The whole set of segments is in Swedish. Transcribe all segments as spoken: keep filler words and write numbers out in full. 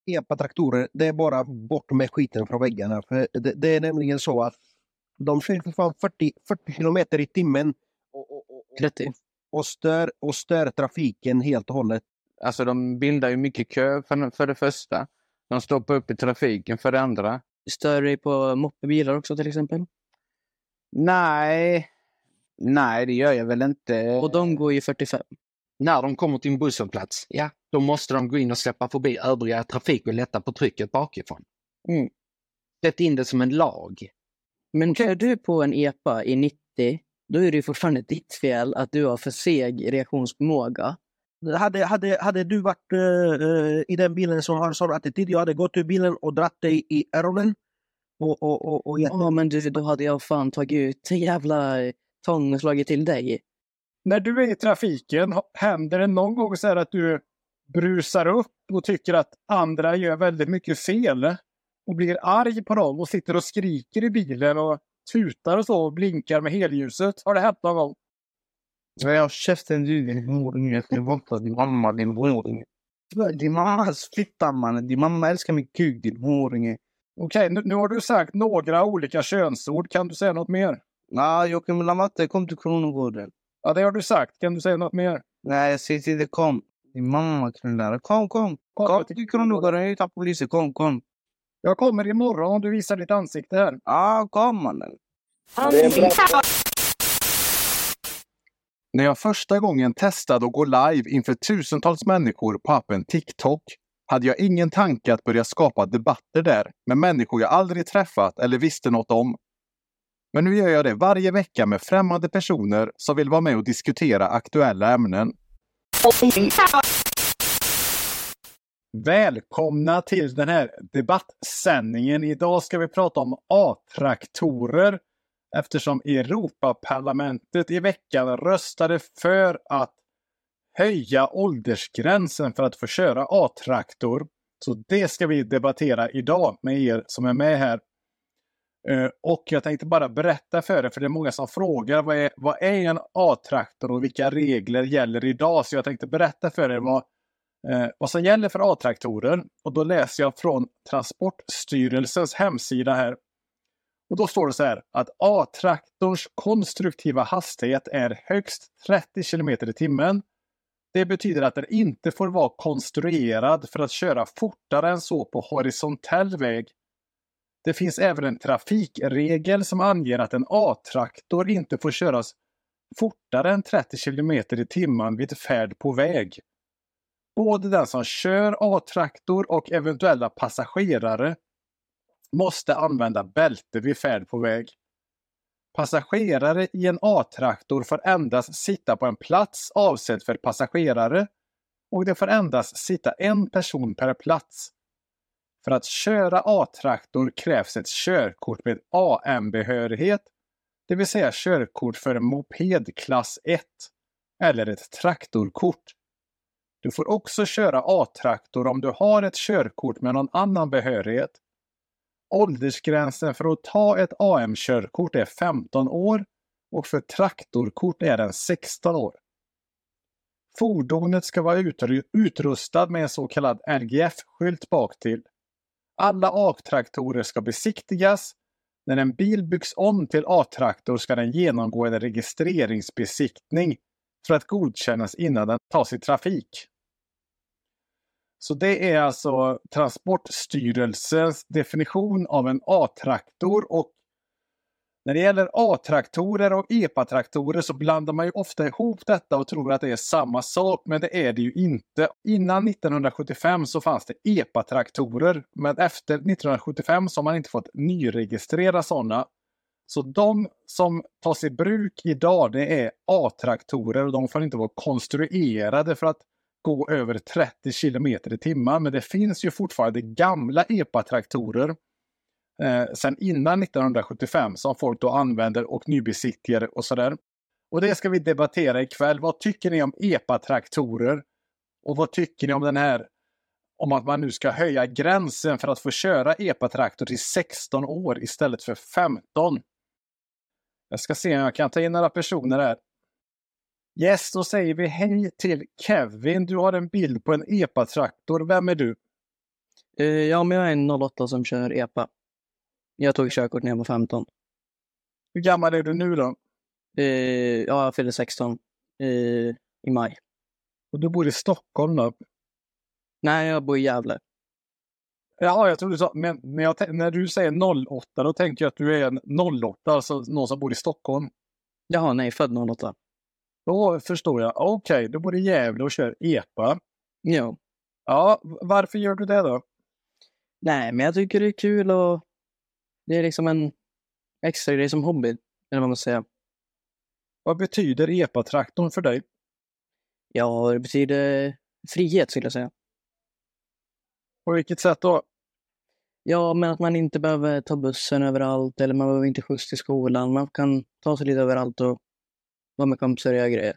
epa-traktorer, det är bara bort med skiten från väggarna. För det, det är nämligen så att de kör för fan fyrtio, fyrtio kilometer i timmen och, och, och, trettio. och, och, stör, och stör trafiken helt och hållet. Alltså de bildar ju mycket kö för, för det första. De stoppar upp i trafiken för det andra. Stör dig på moppebilar också till exempel? Nej, nej det gör jag väl inte. Och de går ju fyrtiofem. När de kommer till en busshållplats, ja, då måste de gå in och släppa förbi övriga trafik och lätta på trycket bakifrån. Mm. Sätt in det som en lag. Men kör du på en epa i nittio, då är det ju fortfarande ditt fel att du har för seg reaktionsförmåga. Hade, hade, hade du varit uh, i den bilen som har sån attityd, jag hade gått ur bilen och dratt dig i öronen. Och, och, och, och Ja, oh, men du, då hade jag fan tagit ut jävla tång och slagit till dig. När du är i trafiken, händer det någon gång så här att du brusar upp och tycker att andra gör väldigt mycket fel och blir arg på dem och sitter och skriker i bilen och tutar och så och blinkar med helljuset? Har det hänt någon gång? Jag har käften du, din horing, jag ska våldta din mamma, din horing. Din mammas fitta, man. Din mamma älskar min kuk, din horing. Okej, nu, nu har du sagt några olika könsord. Kan du säga något mer? Nej, jag kan matte, kom till Kronogården. Ja, det har du sagt. Kan du säga något mer? Nej, jag säger till dig, kom. Din mamma knullar. Kom, kom. Kom, kom till Kronogården, jag tar polisen. Kom, kom. Jag kommer imorgon om du visar ditt ansikte här. Ja, ah, kom mannen. När jag första gången testade att gå live inför tusentals människor på appen TikTok hade jag ingen tanke att börja skapa debatter där med människor jag aldrig träffat eller visste något om. Men nu gör jag det varje vecka med främmande personer som vill vara med och diskutera aktuella ämnen. Välkomna till den här debattsändningen. Idag ska vi prata om A-traktorer eftersom Europaparlamentet i veckan röstade för att höja åldersgränsen för att få köra A-traktor. Så det ska vi debattera idag med er som är med här. Uh, och jag tänkte bara berätta för er, för det är många som frågar vad är, vad är en A-traktor och vilka regler gäller idag. Så jag tänkte berätta för er vad, uh, vad som gäller för A-traktorer. Och då läser jag från Transportstyrelsens hemsida här. Och då står det så här att A-traktorns konstruktiva hastighet är högst trettio kilometer i timmen. Det betyder att den inte får vara konstruerad för att köra fortare än så på horisontell väg. Det finns även en trafikregel som anger att en A-traktor inte får köras fortare än trettio kilometer i timmen vid färd på väg. Både den som kör A-traktor och eventuella passagerare måste använda bälte vid färd på väg. Passagerare i en A-traktor får endast sitta på en plats avsedd för passagerare och det får endast sitta en person per plats. För att köra A-traktor krävs ett körkort med A M-behörighet, det vill säga körkort för moped klass ett eller ett traktorkort. Du får också köra A-traktor om du har ett körkort med någon annan behörighet. Åldersgränsen för att ta ett A M-körkort är femton år och för traktorkort är den sexton år. Fordonet ska vara utrustad med en så kallad L G F-skylt bak till. Alla A-traktorer ska besiktigas. När en bil byggs om till A-traktor ska den genomgå en registreringsbesiktning för att godkännas innan den tas i trafik. Så det är alltså Transportstyrelsens definition av en A-traktor. Och när det gäller A-traktorer och epa-traktorer så blandar man ju ofta ihop detta och tror att det är samma sak, men det är det ju inte. Innan nittonhundrasjuttiofem så fanns det epa-traktorer, men efter nittonhundrasjuttiofem så har man inte fått nyregistrera sådana. Så de som tas i bruk idag, det är A-traktorer och de får inte vara konstruerade för att gå över trettio kilometer i timmen. Men det finns ju fortfarande gamla epa-traktorer Eh, sen innan nittonhundrasjuttiofem som folk då använder och nybesiktigare och sådär. Och det ska vi debattera ikväll. Vad tycker ni om epa-traktorer? Och vad tycker ni om den här om att man nu ska höja gränsen för att få köra epa-traktor till sexton år istället för femton? Jag ska se om jag kan ta in några personer här. Yes, då säger vi hej till Kevin. Du har en bild på en epa-traktor. Vem är du? Eh, ja, men jag är en noll åtta som kör E P A. Jag tog körkort när jag var femton. Hur gammal är du nu då? Eh, ja, jag fyllde sexton eh, i maj. Och du bor i Stockholm då? Nej, jag bor i Gävle. Ja, jag tror du sa, men när, jag, när du säger noll åtta, då tänker jag att du är en noll åtta, alltså någon som bor i Stockholm. Jaha, nej, född noll åtta. Då förstår jag. Okej, okay, du bor i Gävle och kör E P A. Ja. Ja, varför gör du det då? Nej, men jag tycker det är kul och det är liksom en extra grej som hobby, eller vad man säger. Vad betyder E P A-traktorn för dig? Ja, det betyder frihet skulle jag säga. På vilket sätt då? Ja, men att man inte behöver ta bussen överallt eller man behöver inte skjuts till skolan. Man kan ta sig lite överallt och vara med kompisar och göra grejer.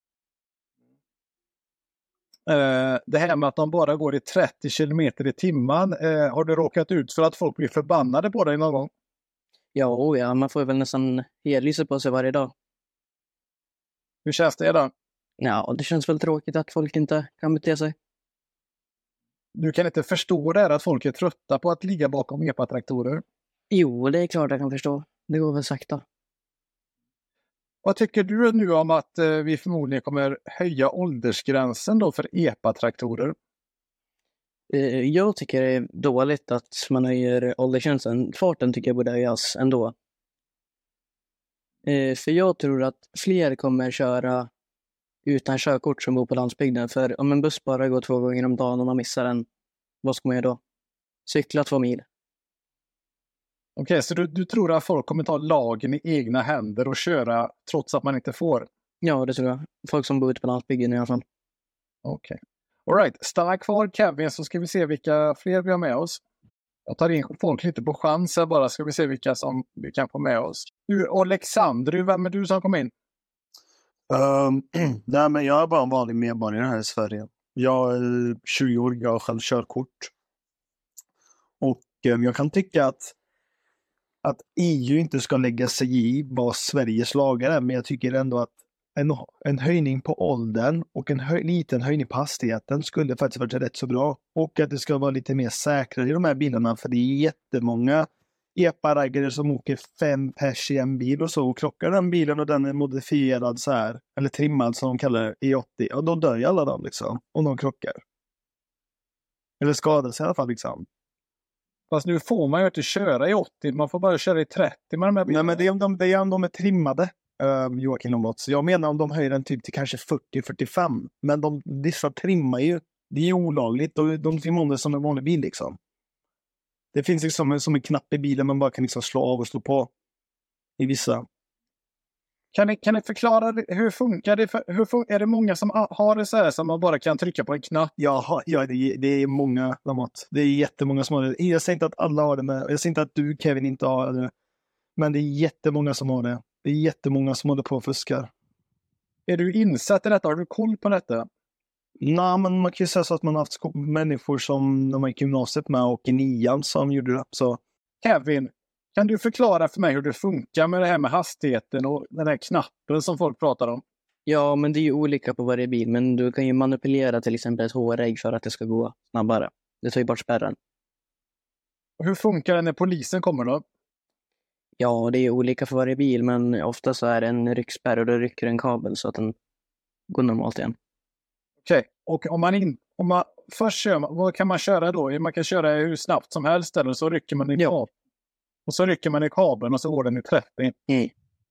Uh, det här med att de bara går i trettio kilometer i timmen, uh, har du råkat ut för att folk blir förbannade på dig någon gång? Ja, oh ja, man får väl nästan hellysa på sig varje dag. Hur känns det då? Ja, det känns väl tråkigt att folk inte kan bete sig. Du kan inte förstå det här att folk är trötta på att ligga bakom E P A-traktorer? Jo, det är klart jag kan förstå. Det går väl sakta. Vad tycker du nu om att uh, vi förmodligen kommer höja åldersgränsen då för E P A-traktorer? Uh, jag tycker det är dåligt att man höjer åldersgränsen. Farten tycker jag borde höjas ändå. Uh, för jag tror att fler kommer köra utan körkort som bor på landsbygden. För om en buss bara går två gånger om dagen och man missar den, vad ska man göra då? Cykla två mil. Okej, okay, så du, du tror att folk kommer ta lagen i egna händer och köra trots att man inte får? Ja, det tror jag. Folk som bor ute på landsbygden i alla fall. Okej. Okay. All right, stanna kvar Kevin så ska vi se vilka fler vi har med oss. Jag tar in folk lite på chansen bara, ska vi se vilka som vi kan få med oss. Du, Alexander, vem är du som kom in? Um, nej, men jag är bara en vanlig medborgare här i Sverige. Jag är tjugo år, jag har själv körkort. Och um, jag kan tycka att att E U inte ska lägga sig i vad Sveriges lagar är, men jag tycker ändå att en, en höjning på åldern och en höj, liten höjning på hastigheten skulle faktiskt vara rätt så bra. Och att det ska vara lite mer säkrare i de här bilarna, för det är jättemånga E P A-raggare som åker fem pers i en bil och så och krockar den bilen och den är modifierad så här, eller trimmad som de kallar det, E åttio, och då dör ju alla dem liksom, om de krockar. Eller skadas i alla fall liksom. Fast nu får man ju inte köra i åttio, man får bara köra i trettio med de här bilarna. Nej, men det är om de, det är, om de är trimmade, uh, Joakim Lombott. Så jag menar om de höjer den typ till kanske fyrtio till fyrtiofem. Men de, dessa trimmar ju, det är ju olagligt. Och de trimmar det som en vanlig bil liksom. Det finns liksom som en knapp i bilen man bara kan liksom slå av och slå på. I vissa. Kan ni, kan ni förklara, hur funkar det? För, hur fun- är det många som har det så här som man bara kan trycka på en knapp? Ja, ja det, är, det är många, Lamotte. Det är jättemånga som har det. Jag säger inte att alla har det, med. Jag säger inte att du, Kevin, inte har det. Men det är jättemånga som har det. Det är jättemånga som håller på och fuskar. Är du insatt i detta? Har du koll på detta? Nej, men man kan ju säga så att man har haft människor som de gick gymnasiet med och i nian som gjorde det. Så. Kevin, kan du förklara för mig hur det funkar med det här med hastigheten och den här knappen som folk pratar om? Ja, men det är ju olika på varje bil. Men du kan ju manipulera till exempel ett hårägg för att det ska gå snabbare. Det tar ju bort spärren. Och hur funkar det när polisen kommer då? Ja, det är ju olika för varje bil. Men ofta så är det en ryckspärr och då rycker en kabel så att den går normalt igen. Okej, okay. Och om man inte... Om man, först kör man, vad kan man köra då? Man kan köra hur snabbt som helst eller så rycker man i ja. kabeln. Och så rycker man i kabeln och så går den i trettio. Mm.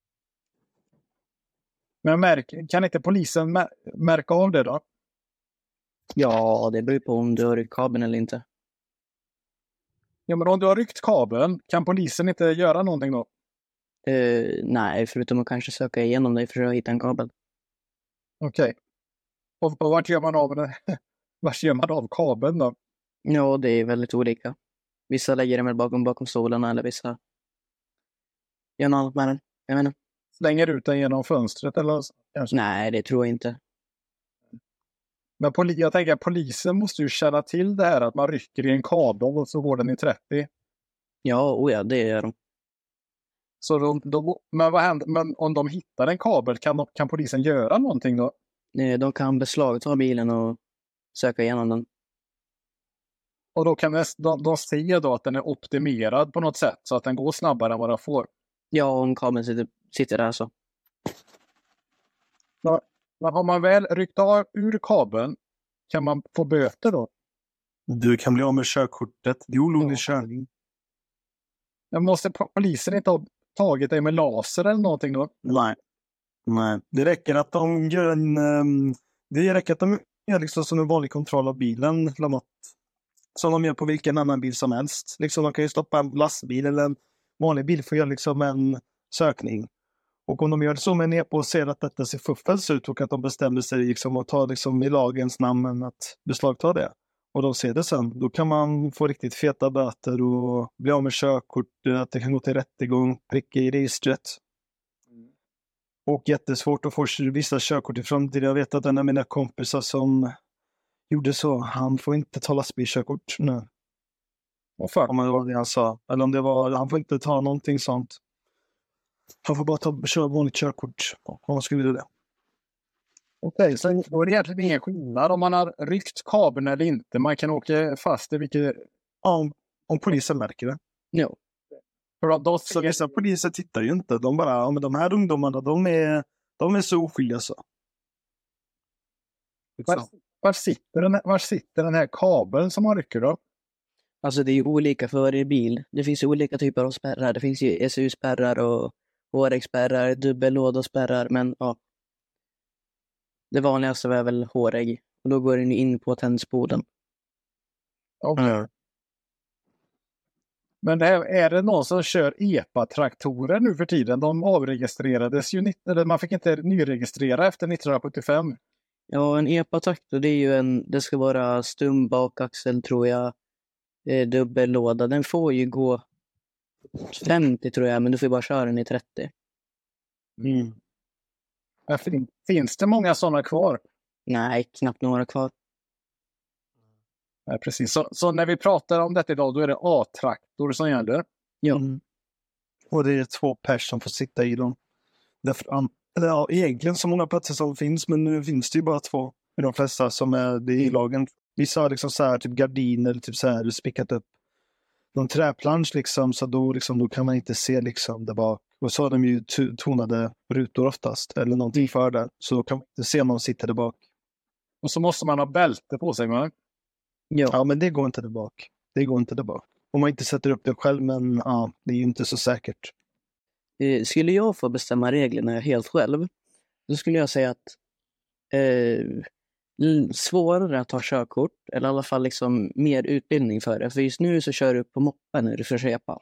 Men märk, kan inte polisen mär- märka av det då? Ja, det beror på om du har ryckt kabeln eller inte. Ja, men om du har ryckt kabeln, kan polisen inte göra någonting då? Uh, nej, förutom att kanske söka igenom dig för att hitta en kabel. Okej. Okay. Och, och vart gör man av den? Vart gör man av kabeln då? Ja, det är väldigt olika. Vissa lägger den väl bakom, bakom stolarna eller vissa gör något annat med den. Jag menar. Slänger ut den genom fönstret eller kanske? Nej, det tror jag inte. Men poli- jag tänker att polisen måste ju känna till det här att man rycker i en kabel och så går den i trettio. Ja, oh ja, det gör de. Så de, de, men vad händer? Men om de hittar en kabel, kan, de, kan polisen göra någonting då? De kan beslagta bilen och söka igenom den. Och då kan de, de se då att den är optimerad på något sätt så att den går snabbare än vad den får. Ja, om kabeln sitter, sitter där så. Men har man väl ryckt av ur kabeln kan man få böter då? Du kan bli av med körkortet. Det är olovlig Ja. körning. Men måste polisen inte ha tagit dig med laser eller någonting då? Nej. Nej. Det räcker att de gör en... Um, det räcker att de gör liksom som en vanlig kontroll av bilen. Lamotte. Som de gör på vilken annan bil som helst. Liksom de kan ju stoppa en lastbil eller en vanlig bil för att göra liksom en sökning. Och om de gör så med en E P O och ser att detta ser fuffels ut och att de bestämmer sig liksom att ta liksom i lagens namn att beslagta det. Och de ser det sen. Då kan man få riktigt feta böter och bli av med körkort. Att det kan gå till rättegång, pricka i registret. Och jättesvårt att få vissa körkort i framtiden. Jag vet att en av mina kompisar som gjorde så, han får inte ta lastbilskörkort nu. Och för. Om det var det han sa. Eller om det var, han får inte ta någonting sånt. Han får bara ta, köra vanligt körkort om man skulle vilja det. Okej, så då är det egentligen ingen skillnad om man har ryckt kabeln eller inte. Man kan åka fast i vilket... Ja, om, om polisen märker det. Jo. För då, då Så vissa poliser tittar ju inte. De bara, ja men de här ungdomarna, de är, de är så oskyldiga så. var, var, sitter den, var sitter den här kabeln som man rycker då? Alltså det är ju olika för varje bil. Det finns ju olika typer av spärrar. Det finns ju S U-spärrar och H R X-spärrar, dubbellådospärrar, men ja. Det vanligaste är väl H R X. Och då går den ju in på tändspolen. Okay. Mm. Men det här, är det någon som kör E P A-traktorer nu för tiden? De avregistrerades ju, eller man fick inte nyregistrera efter nittonhundrasjuttiofem. Ja, en E P A-traktor, det är ju en, det ska vara stum bakaxel tror jag. Eh, dubbellåda. Den får ju gå femtio tror jag, men du får ju bara köra den i trettio. Mm. Fin, finns det många sådana kvar? Nej, knappt några kvar. Nej, precis. Så, så när vi pratar om detta idag, då är det A-traktor som gäller? Ja. Mm. Och det är två pers som får sitta i dem. Därför, eller ja, egentligen så många platser som finns, men nu finns det ju bara två. I de flesta som är det i lagen. Vissa har liksom så här typ gardiner, typ så här spickat upp någon träplansch liksom, så då, liksom, då kan man inte se liksom det bak. Och så har de ju tonade rutor oftast, eller någonting för där. Så då kan man inte se om någon sitter där bak. Och så måste man ha bälte på sig, va? Ja. Ja, men det går inte där bak. Det går inte där bak. Om man inte sätter upp det själv, men ja, det är ju inte så säkert. Eh, skulle jag få bestämma reglerna helt själv, då skulle jag säga att eh, svårare att ta körkort, eller i alla fall liksom mer utbildning för det. För just nu så kör du på moppen när du får köpa.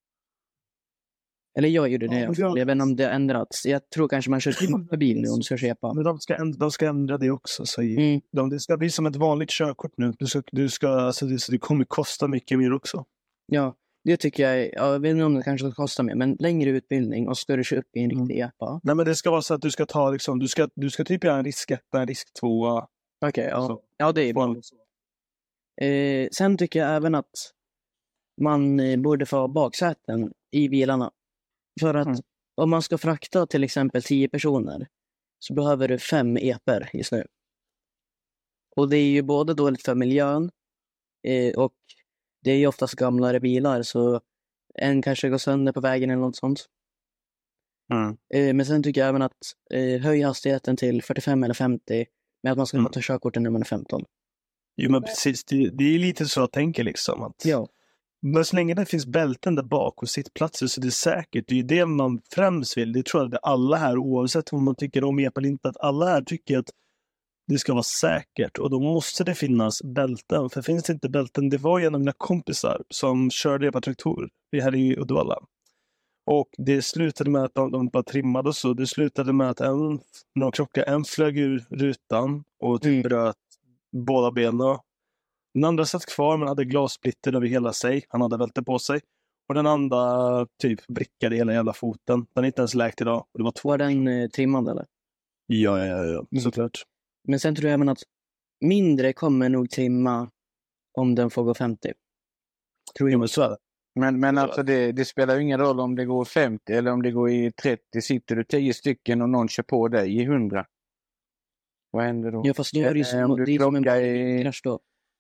Eller jag gjorde det. Ja, Jag, jag vet inte om det har ändrats. Jag tror kanske man kör på bil nu om du ska köpa. Men de ska, ändra, de ska ändra det också. Så Mm. de, det ska bli som ett vanligt körkort nu. Du ska, du ska, alltså det, så det kommer kosta mycket mer också. Ja, det tycker jag. Ja, jag vet inte om det kanske kostar mer, men längre utbildning och ska du köra upp i en Mm. riktig E P A. Nej, men det ska vara så att du ska ta liksom, du ska, du ska typ göra en risk ett, en risk två. Okej, okay, ja. Så. Ja, det är bra. Eh, sen tycker jag även att man eh, borde få ha baksäten i bilarna. För att Mm. om man ska frakta till exempel tio personer så behöver du fem E P R just nu. Och det är ju både dåligt för miljön eh, och det är ju oftast gamlare bilar så en kanske går sönder på vägen eller något sånt. Mm. Eh, men sen tycker jag även att eh, höja hastigheten till fyrtiofem eller femtio med att man ska Mm. ta körkorten när man är femton. Jo, men precis. Det, det är lite så jag tänker liksom. Att, Ja. Men så länge det finns bälten där bak och sittplatser så det är säkert. Det är ju det man främst vill. Det tror jag att alla här, oavsett om man tycker om E P A eller inte, att alla här tycker att det ska vara säkert. Och då måste det finnas bälten. För finns det inte bälten, det var en av mina kompisar som körde E P A-traktorer här i Uddevalla. Och det slutade med att de, de bara trimmade och så. Det slutade med att en, när de krockade, en flög ur rutan och typ Mm. bröt båda benen. Den andra satt kvar men hade glassplitter över hela sig. Han hade bälte på sig. Och den andra typ brickade hela jävla foten. Den är inte ens läkt idag. Och det var två. Var den eh, trimmad eller? Ja, ja, ja, ja. Såklart. Men sen tror jag även att mindre kommer nog trimma om den får gå femtio. Tror Jo, jag. men så är det. Men, men alltså det, det spelar ju ingen roll om det går femtio eller om det går i trettio. Sitter du tio stycken och någon kör på dig i hundra. Vad händer då? Ja, fast då är det ju Eh, som, om du det är som en krockar i- krasch då.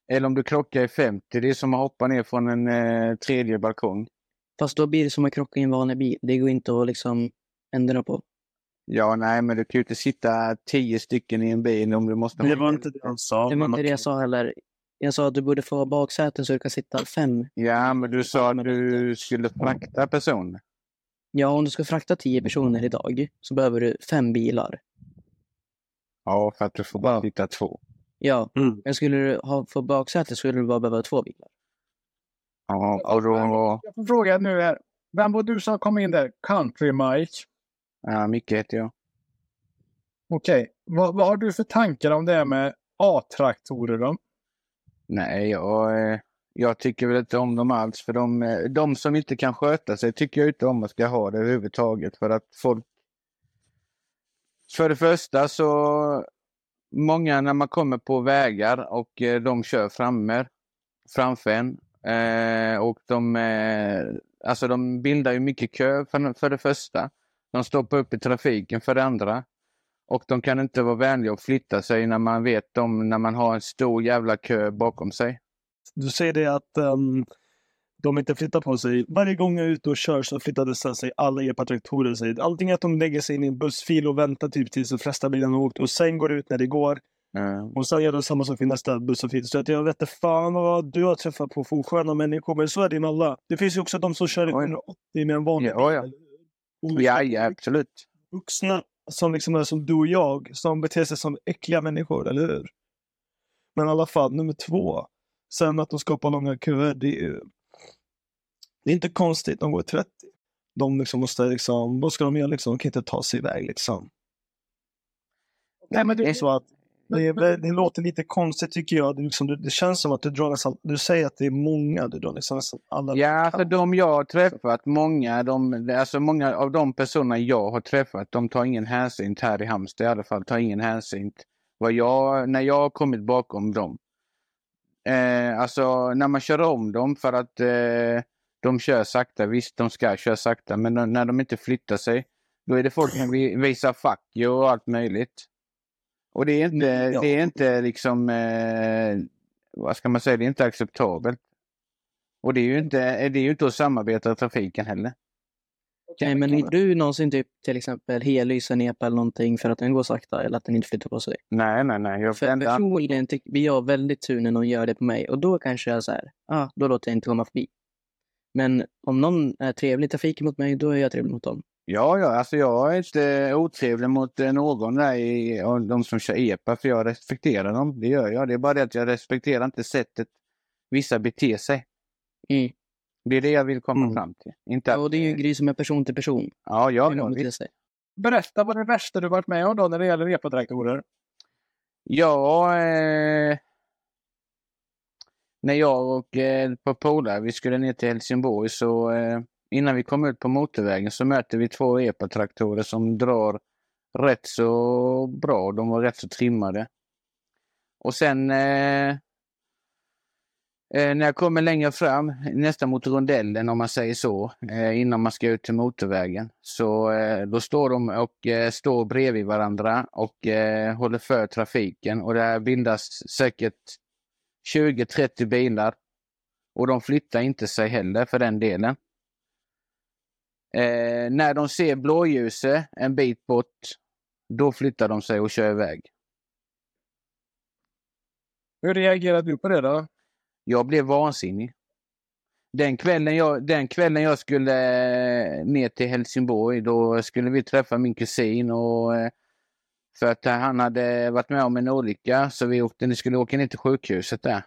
Eller om du krockar i femtio, det är som att hoppa ner från en eh, tredje balkong. Fast då blir det som att krocka i en vanlig bil. Det går inte att liksom ändra på. Ja, nej, men du kan ju inte sitta tio stycken i en bil om du måste... Det var inte det han sa. Det var men inte det jag okej. sa heller. Jag sa att du borde få baksäten så du kan sitta fem. Ja, men du sa att du skulle frakta personer. Ja, om du ska frakta tio personer idag så behöver du fem bilar. Ja, för att du får bara sitta två. Ja, Mm. men skulle du ha få baksäte så skulle du bara behöva två bilar. Ja, och då... Jag får fråga nu här. Vem var du som kom in där? Country Mike. Ja, Micke heter jag. Okej. Vad, vad har du för tankar om det här med A-traktorer då? Nej, jag, eh, jag tycker väl inte om dem alls. För de, eh, de som inte kan sköta sig tycker jag inte om att ska ha det överhuvudtaget. För att folk... För det första så... Många när man kommer på vägar och eh, de kör framme, framför en. Eh, och de, eh, alltså de bildar ju mycket kö för, för det första. De stoppar upp i trafiken för det andra. Och de kan inte vara vänliga och flytta sig när man vet om när man har en stor jävla kö bakom sig. Du säger det att um, de inte flyttar på sig. Varje gång jag är ute och kör så flyttar det sig alla epa-traktorer sig. Antingen att de lägger sig in i en bussfil och väntar typ tills de flesta bilarna har åkt och sen går ut när det går. Mm. Och sen gör de samma sak i nästa buss och fil. Så att jag vet inte fan vad du har träffat på för sköna människor. Men så är det i alla. Det finns ju också de som kör i Oj. hundraåttio med en vanlig Ja, ja. bil. Och Ja, ja, absolut. vuxna som liksom är som du och jag. Som beter sig som äckliga människor, eller hur? Men i alla fall, nummer två. Sen att de skapar långa köer, det är ju... Det är inte konstigt, de går i trettio. De liksom måste liksom, vad ska de göra liksom? De kan inte ta sig iväg liksom. Nej, men Det är du, så att det, är, det låter lite konstigt tycker jag. Det, är liksom, det känns som att du drar nästan, du säger att det är många, du drar nästan nästan alla. Ja, för de jag har träffat, många, de, alltså många av de personer jag har träffat, de tar ingen hänsyn här i Halmstad i alla fall, tar ingen hänsyn vad jag, när jag har kommit bakom dem. Eh, alltså när man kör om dem för att eh, de kör sakta, visst de ska köra sakta, men när de inte flyttar sig, då är det folk som visar fuck you och allt möjligt. Och det är inte, Ja. det är inte liksom, eh, vad ska man säga, det är inte acceptabelt. Och det är ju inte, det är ju inte att samarbeta i trafiken heller. Nej, men är du någonsin typ till exempel hellysa en epa eller någonting för att den går sakta eller att den inte flyttar på sig? Nej, nej, nej. Jag För personligen tycker blir jag väldigt sur när någon gör det på mig och då kanske jag så här, ja, ah, då låter jag inte komma förbi. Men om någon är trevlig i trafiken mot mig, då är jag trevlig mot dem. Ja, ja, alltså jag är inte otrevlig mot någon där i, av de som kör epa, för jag respekterar dem. Det gör jag. Det är bara det att jag respekterar inte sättet vissa beter sig. Mm. Det är det jag vill komma Mm. fram till. Inte Ja, och det är ju en grej som är person till person. Ja, ja, Det är ja, nog visst. det säger. berätta vad det värsta du varit med om då när det gäller epa-traktorer. Ja, eh, när jag och eh, på polare, vi skulle ner till Helsingborg, så eh, innan vi kom ut på motorvägen så mötte vi två epa-traktorer som drar rätt så bra. De var rätt så trimmade. Och sen eh, eh, när jag kommer längre fram, nästan mot rondellen om man säger så, eh, innan man ska ut till motorvägen, så eh, då står de och eh, står bredvid varandra och eh, håller för trafiken, och där bildas säkert tjugo trettio bilar, och de flyttar inte sig heller för den delen. Eh, när de ser blåljuset en bit bort, då flyttar de sig och kör iväg. Hur reagerar du på det då? Jag blev vansinnig. Den kvällen jag, den kvällen jag skulle eh, ner till Helsingborg, då skulle vi träffa min kusin, och eh, för att han hade varit med om en olycka, så vi åkte, vi skulle åka ner till sjukhuset där.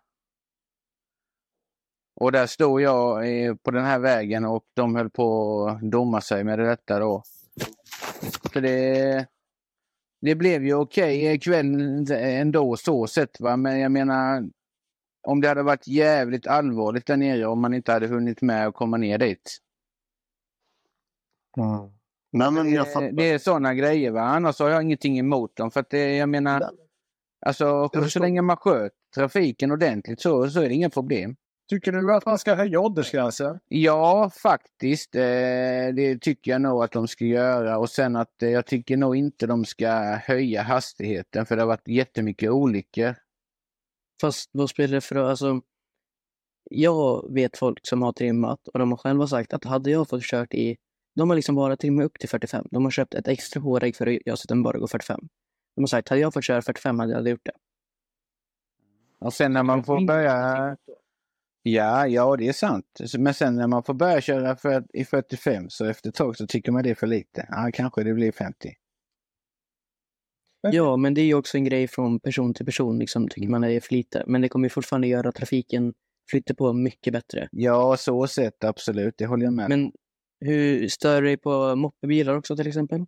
Och där stod jag eh, på den här vägen och de höll på att domma sig med detta då. Så det, det blev ju okej kvällen ändå så sett, va, men jag menar, om det hade varit jävligt allvarligt där nere, om man inte hade hunnit med att komma ner dit. Mm. Nej, men jag fattar. Det, det är sådana grejer, va. Annars har jag ingenting emot dem, för att det, jag menar, Nej. alltså så länge man sköter trafiken ordentligt så, så är det inga problem. Tycker du att man ska höja åldersgränsen? Ja, faktiskt. Eh, det tycker jag nog att de ska göra. Och sen att eh, jag tycker nog inte de ska höja hastigheten, för det har varit jättemycket olyckor. Fast vad spelar det för roll? Alltså, jag vet folk som har trimmat och de har själva sagt att hade jag fått kört i... De har liksom bara trimmat upp till fyrtiofem. De har köpt ett extra hårrägg för att jag sitter bara går fyrtiofem. De har sagt, hade jag fått köra fyrtiofem hade jag gjort det. Och sen när man får börja... Ja, ja, det är sant. Men sen när man får börja köra för, i fyrtiofem så efter ett tag så tycker man det är för lite. Ja, kanske det blir femtio. Ja, men det är ju också en grej från person till person. Liksom, tycker man är för lite. Men det kommer ju fortfarande göra trafiken flytta på mycket bättre. Ja, så sett absolut. Det håller jag med. Men hur stör dig på moppebilar också till exempel?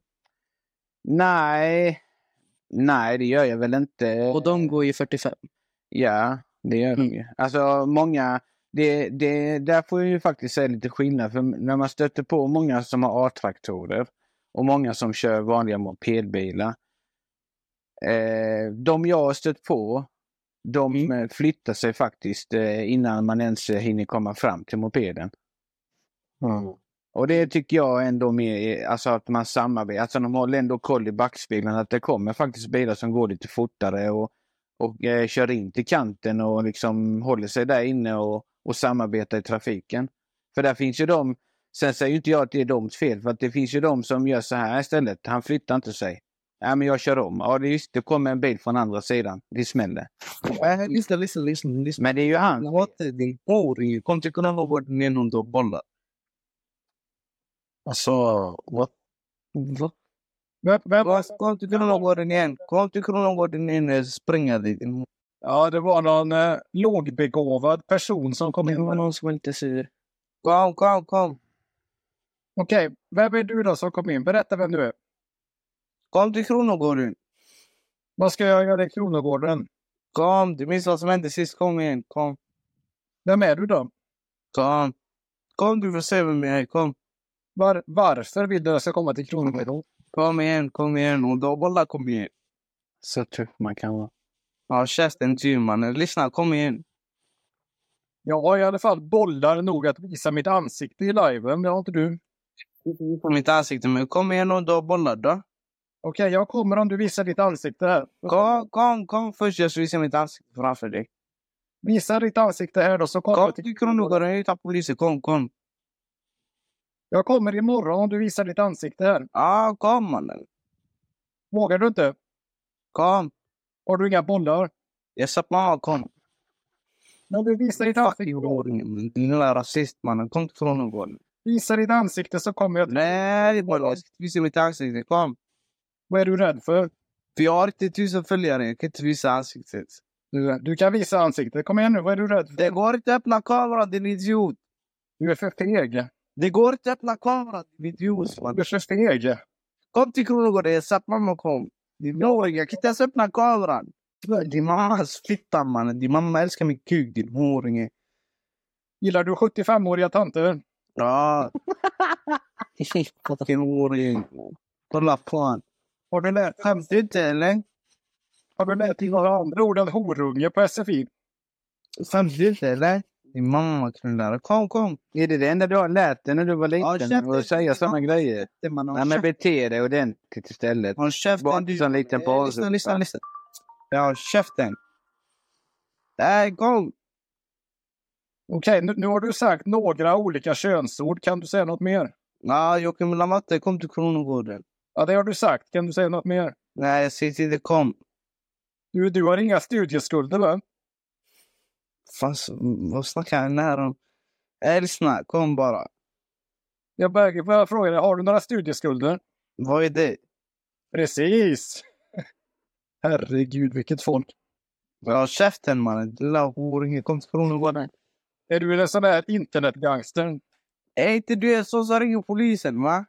Nej, nej det gör jag väl inte. Och de går ju fyrtiofem. Ja, det gör de ju. Alltså många, det, det, där får jag ju faktiskt säga lite skillnad. För när man stöter på många som har A-traktorer och många som kör vanliga mopedbilar. Eh, de jag har stött på, de mm. flyttar sig faktiskt eh, innan man ens hinner komma fram till mopeden. Mm. Och det tycker jag ändå med, alltså att man samarbetar, alltså de håller ändå koll i backspegeln att det kommer faktiskt bilar som går lite fortare och, och eh, kör in till kanten och liksom håller sig där inne och, och samarbetar i trafiken. För där finns ju de, sen säger ju inte jag att det är doms fel, för att det finns ju de som gör så här istället, han flyttar inte sig. Ja, men jag kör om. Ja, det, är just, det kommer en bil från andra sidan. Det smäller. Uh, listen, listen, listen, listen. Men det är ju han. What the boring. Kom till kunna vara bort ner någon bollar. Alltså, what? Va? Vem, vem? Kom till kunna vara den igen. Kom till kunna vara den igen. Springa dit. Ja, det var någon eh, lågbegåvad person som kom in. Det var någon som var lite sur. Kom, kom, kom. Okej, okay. Vem är du då som kom in? Berätta vem du är. Kom till Kronogården. Vad ska jag göra i Kronogården? Kom, du minns vad som hände sist. Kom igen, kom. Vem är du då? Kom. Kom, du får se vem jag är. Kom. Var, varför vill du att jag ska komma till Kronogården? Kom igen, kom igen. Och då bara kom igen. Så tuff man kan vara. Ja, käften till mannen. Lyssna, kom igen. Jag har i alla fall bollar nog att visa mitt ansikte i liven. Det har inte du. På mitt ansikte, men kom igen och då bollar då. Okej, okay, jag kommer om du visar ditt ansikte här. Kom, kom, kom först. Jag ska visa mitt ansikte framför dig. Visa ditt ansikte här då så kommer kom, jag till... Kom, Kronogården. Jag tar polisen. Kom, kom. Jag kommer imorgon om du visar ditt ansikte här. Ja, kom mannen. Vågar du inte? Kom. Har du inga bollar? Jag sa bara kom. Men du visar ditt ansikte. Din lilla rasist mannen. Kom till Kronogården. Visa ditt ansikte så kommer jag till... Nej, det bara visa mitt ansikte. Kom. Vad är du rädd för? För jag har inte tusen följare. Jag kan inte visa ansiktet. Du, du kan visa ansiktet. Kom igen nu. Vad är du rädd för? Det går inte att öppna kameran, din idiot. Du är för feg. Det går inte att öppna kameran, din idiot. Du är för feg. Kom till Kronogården. Jag sa att mamma kom. Din nåring. Jag kan inte ens öppna kameran. Din mammas fitta, mannen. Din mamma älskar min kuk, din håringe. Gillar du sjuttiofem-åriga tanter? Ja. Fucking håring. Kolla på han. Har du lärt Skäms du inte, eller? Har du lärt dig några andra ord än horunge på S F I? Skäms du inte, eller? Din mamma knullar. Kom, kom. Är det det enda du har lärt dig när du var liten? Ja, och säga sådana grejer? Nej, men bete dig ordentligt istället. Håll käften. Bara inte en liten pause. Lyssna, lyssna, lyssna. Ja, käften. Nej, kom. Okej, nu, nu har du sagt några olika könsord. Kan du säga något mer? Ja, Joakim Lamatte, kom till Kronogården. Ja, det har du sagt. Kan du säga något mer? Nej, jag säger till dig, kom. Du, du har inga studieskulder, va? Fast, vad snackar jag nära om? Nej, lyssna, kom bara. Jag börjar bara fråga dig, har du några studieskulder? Vad är det? Precis. Herregud, vilket folk. Ja, käften, mannen. Lilla horing, kom till Kronogården. Är du en sån där internetgangster? Är inte du en sån som ringer polisen, va?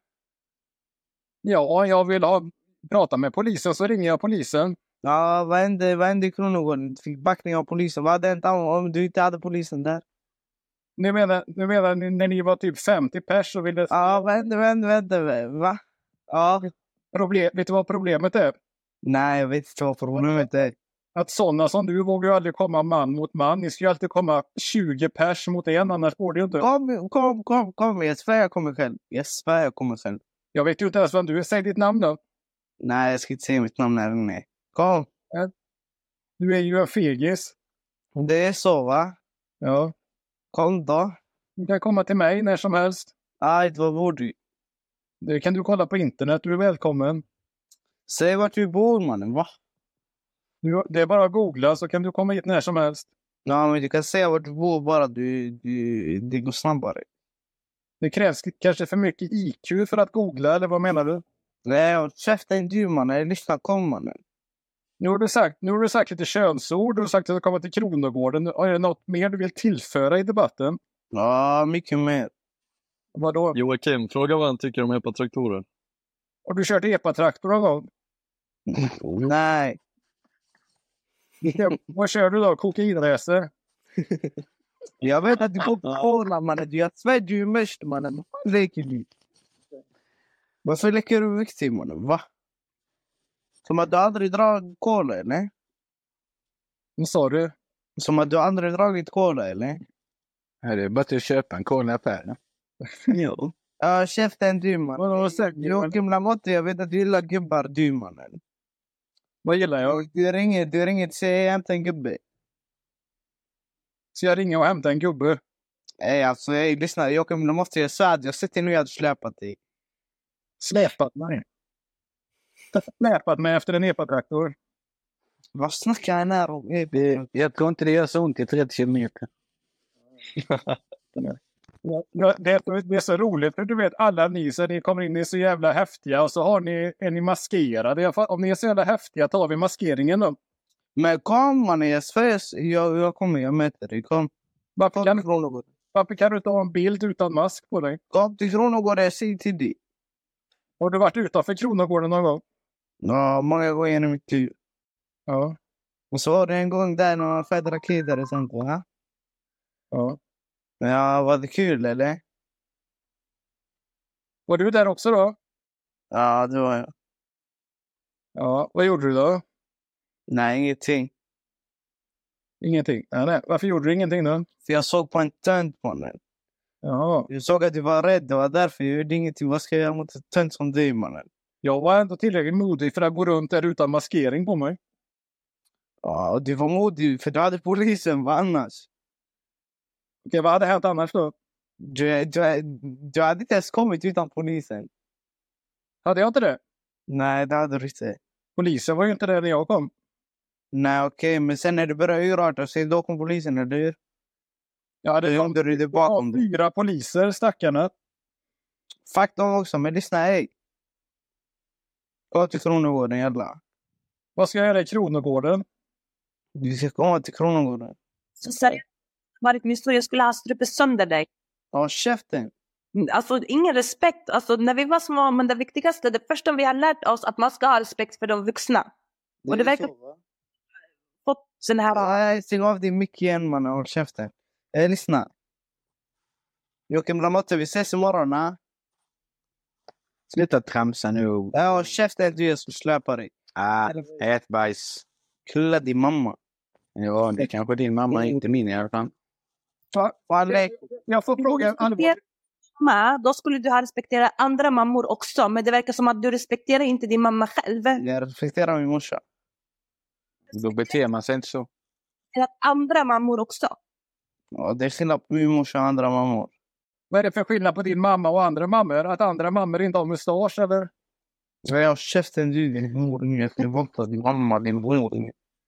Ja, jag vill ha, prata med polisen så ringer jag polisen. Ja, vad hände, vad hände i Kronogården? Fick backning av polisen. Vad hade hänt om du inte hade polisen där? Nu menar, nu menar ni när ni var typ femtio pers så ville... Ja, vad hände, vad hände, vad hände, va? Ja. Problem, vet du vad problemet är? Nej, jag vet inte vad problemet är. Att sådana som du vågar ju aldrig komma man mot man. Ni ska ju alltid komma tjugo pers mot en, annars går det ju inte. Kom, kom, kom, kom. Jag svär jag kommer själv. Jag svär jag kommer själv. Jag vet ju inte ens vem du är. Säg ditt namn då. Nej, jag ska inte säga mitt namn här inne. Kom. Du är ju en fegis. Det är så, va? Ja. Kom då. Du kan komma till mig när som helst. Aj, vad bor du? Det kan du kolla på internet. Du är välkommen. Säg vart du bor, mannen, va? Du, det är bara att googla så kan du komma hit när som helst. Ja, men du kan säga vart du bor, bara du, du, det går snabbare. Det krävs kanske för mycket I Q för att googla, eller vad menar du? Nej, och käften du, mannen. Lyssna, kom, mannen. Nu har du sagt, nu har du sagt lite könsord. Du har sagt att du kommer till Kronogården. Är det något mer du vill tillföra i debatten? Ja, mycket mer. Vadå? Joakim, fråga vad han tycker om epatraktorer. Har du kört epatraktor någon gång? Nej. Vad kör du då? Kokainracer? Jag vet att du går på cola, mannen. Jag svär, du är mest, mannen. Vad leker du? Varför leker du viktig, mannen? Va? Som att du aldrig dragit cola, eller? Vad sa du? Som att du aldrig dragit cola, eller? Ja, det är bara till att köpa en cola i affären. Jo. Ja, käften du, mannen. Vad har du sagt? Joakim Lamotte, jag vet att du gillar gubbar, du, mannen. Vad gillar jag? Du ringer, du ringer till sig, hämta en gubbe. Ska jag ringa och hämta en gubbe? Nej, alltså, hey, lyssna. Joakim Lamotte, jag sa att jag sitter nu och hade släpat dig. Släpat mig? Släpat mig efter en epatraktor? Vad snackar han här om? Det, jag tror inte det gör så ont i trettio kilometer. Ja, det, är, det är så roligt, för du vet, alla ni så ni kommer in, ni är så jävla häftiga och så har ni, är ni maskerade. Om ni är så jävla häftiga tar vi maskeringen då. Men kom, mannen, jag svär, jag, jag kommer, jag möter dig, kom. Varför kan, Kronogården. varför kan du inte ha en bild utan mask på dig? Kom till Kronogården, jag säger till dig. Har du varit utanför Kronogården någon gång? Ja, många gånger i mitt liv. Ja. Och så var det en gång där några fädra kidare sen på, ha? Ja. Ja, var det kul, eller? Var du där också då? Ja, det var jag. Ja, vad gjorde du då? Nej, ingenting. Ingenting? Nej, nej. Varför gjorde du ingenting då? För jag såg på en tönt på den. Ja. Jag såg att du var rädd, det var därför jag gjorde ingenting. Vad ska jag göra mot en tönt som dig, mannen? Jag var ändå tillräckligt modig för att gå runt där utan maskering på mig. Ja, och du var modig, för du hade polisen, vad annars? Okej, vad hade hänt annars då? Du, du, du hade inte ens kommit utan polisen. Hade jag inte det? Nej, det hade du inte. Polisen var ju inte där när jag kom. Nej, okej, men sen när du började urarta sig, då kom polisen, eller hur? Jag hade Då gömde du dig bakom dig. fyra poliser, stackarna. Fuck dem också, men lyssna, hej. Gå till Kronogården, jävla. Vad ska jag göra i Kronogården? Du ska komma till Kronogården. Så seriöst, varit min historia, jag skulle ha strupit sönder dig. Ja, käften. Alltså ingen respekt, alltså när vi var små, men det viktigaste, det första vi har lärt oss att man ska ha respekt för de vuxna. Och det verkar fått sån här... Nej, stäng av dig mycket igen, man. Håll käften. Eh, lyssna. Joakim Lamotte, vi ses imorgon, ha? Sluta tramsa nu. Ja, håll käften, du, jag ska släpa dig. Ah, ät bajs. Kulla din mamma. Ja, det är kanske din mamma, inte min i alla fall. Fan, lek. Jag får fråga allvarligt. Mamma, då skulle du ha respekterat andra mammor också, men det verkar som att du respekterar inte din mamma själv. Jag respekterar min morsa. Då beter man sig inte så. Att andra mammor också. Ja, det är skillnad på min morsa och andra mammor. Vad är det för skillnad på din mamma och andra mammor? Att andra mammor inte har mustasch, eller? Så jag har käften, du, din moring. Jag ska våldta din mamma, din moring.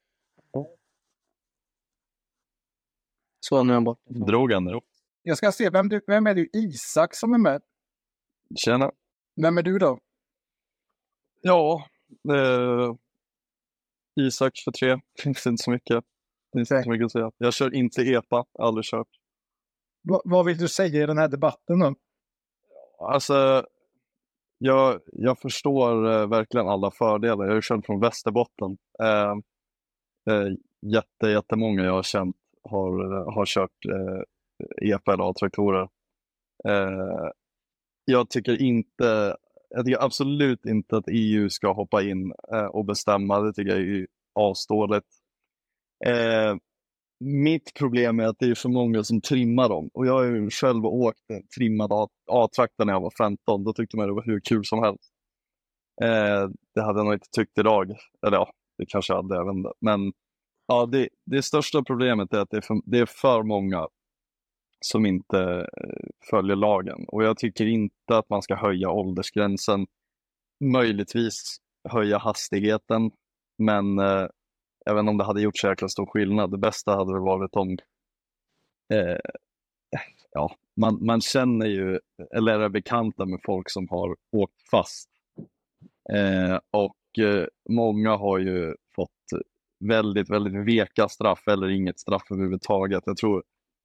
Så nu är han borta. Drog han då? Jag ska se, vem, du, vem är du? Isak som är med? Tjena. Vem är du då? Ja, eh, Isak tjugotre. Finns inte så mycket. Finns inte så mycket att säga. Jag kör inte epa, aldrig kört. Va, vad vill du säga i den här debatten då? Alltså, jag, jag förstår eh, verkligen alla fördelar. Jag har kört från Västerbotten. Eh, eh, jätte, jättemånga jag har känt har, har kört eh, epa eller A-traktorer. Eh, jag tycker inte, jag tycker absolut inte att E U ska hoppa in eh, och bestämma. Det tycker jag är asdåligt. Eh, mitt problem är att det är för många som trimmar dem. Och jag har ju själv åkt en trimmad A-traktor när jag var femton. Då tyckte man det var hur kul som helst. Eh, det hade jag nog inte tyckt idag. Eller ja, det kanske jag hade, jag vet inte. Men Ja, det, det största problemet är att det är, för, det är för många som inte eh, följer lagen. Och jag tycker inte att man ska höja åldersgränsen. Möjligtvis höja hastigheten. Men eh, även om det hade gjort så jäkla stor skillnad. Det bästa hade väl varit om eh, ja, man, man känner ju, eller är bekanta med folk som har åkt fast. Eh, och eh, många har ju fått väldigt, väldigt veka straff eller inget straff överhuvudtaget. Jag tror